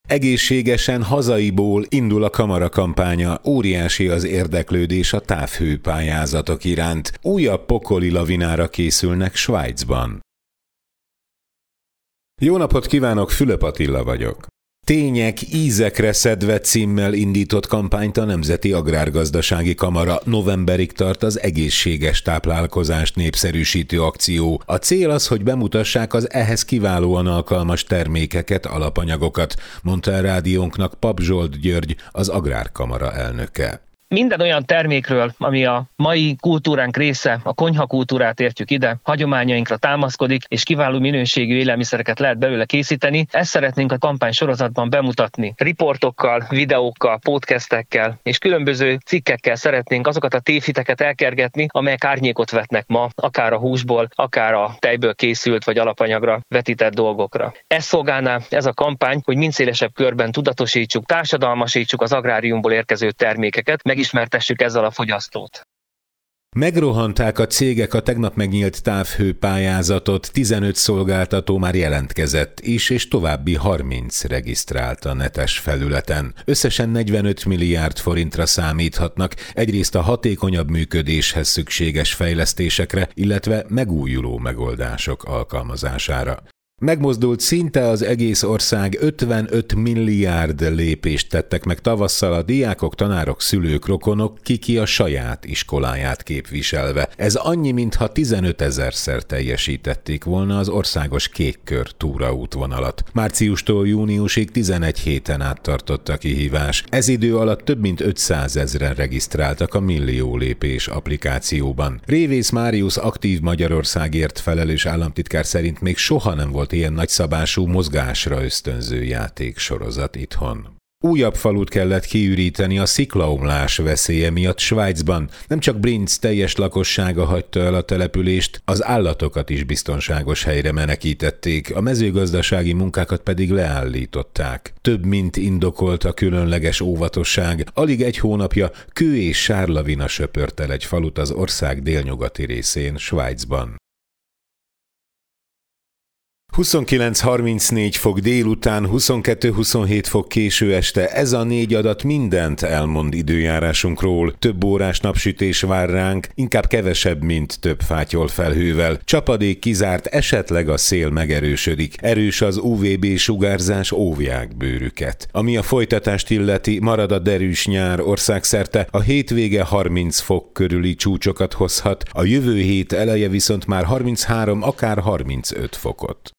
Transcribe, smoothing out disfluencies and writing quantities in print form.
Egészségesen hazaiból indul a kamara kampánya, óriási az érdeklődés a távhőpályázatok iránt. Újabb pokoli lavinára készülnek Svájcban. Jó napot kívánok, Fülöp Attila vagyok. Tények ízekre szedve címmel indított kampányt a Nemzeti Agrárgazdasági Kamara. Novemberig tart az egészséges táplálkozást népszerűsítő akció. A cél az, hogy bemutassák az ehhez kiválóan alkalmas termékeket, alapanyagokat, mondta a rádiónknak Pap Zsolt György, az Agrárkamara elnöke. Minden olyan termékről, ami a mai kultúránk része, a konyhakultúrát értjük ide, hagyományainkra támaszkodik, és kiváló minőségű élelmiszereket lehet belőle készíteni. Ezt szeretnénk a kampány sorozatban bemutatni. Riportokkal, videókkal, podcastekkel és különböző cikkekkel szeretnénk azokat a tévhiteket elkergetni, amelyek árnyékot vetnek ma, akár a húsból, akár a tejből készült vagy alapanyagra vetített dolgokra. Ez szolgálná ez a kampány, hogy minél szélesebb körben tudatosítsuk, társadalmasítsuk az agráriumból érkező termékeket, megismertessük ezzel a fogyasztót. Megrohanták a cégek a tegnap megnyílt távhőpályázatot, 15 szolgáltató már jelentkezett is, és további 30 regisztrált a netes felületen. Összesen 45 milliárd forintra számíthatnak, egyrészt a hatékonyabb működéshez szükséges fejlesztésekre, illetve megújuló megoldások alkalmazására. Megmozdult szinte az egész ország, 55 milliárd lépést tettek meg tavasszal a diákok, tanárok, szülők, rokonok, ki a saját iskoláját képviselve. Ez annyi, mintha 15 000-szer teljesítették volna az országos kékkör túraútvonalat. Márciustól júniusig 11 héten át tartott a kihívás. Ez idő alatt több mint 500 000-en regisztráltak a millió lépés applikációban. Révész Máriusz aktív Magyarországért felelős államtitkár szerint még soha nem volt ilyen nagyszabású mozgásra ösztönző játéksorozat itthon. Újabb falut kellett kiüríteni a sziklaomlás veszélye miatt Svájcban. Nem csak Brinz teljes lakossága hagyta el a települést, az állatokat is biztonságos helyre menekítették, a mezőgazdasági munkákat pedig leállították. Több mint indokolt a különleges óvatosság. Alig egy hónapja kő és sárlavina söpört el egy falut az ország délnyugati részén, Svájcban. 29-34 fok délután, 22-27 fok késő este, ez a 4 adat mindent elmond időjárásunkról. Több órás napsütés vár ránk, inkább kevesebb, mint több fátyol felhővel. Csapadék kizárt, esetleg a szél megerősödik. Erős az UVB sugárzás, óvják bőrüket. Ami a folytatást illeti, marad a derűs nyár országszerte, a hétvége 30 fok körüli csúcsokat hozhat, a jövő hét eleje viszont már 33, akár 35 fokot.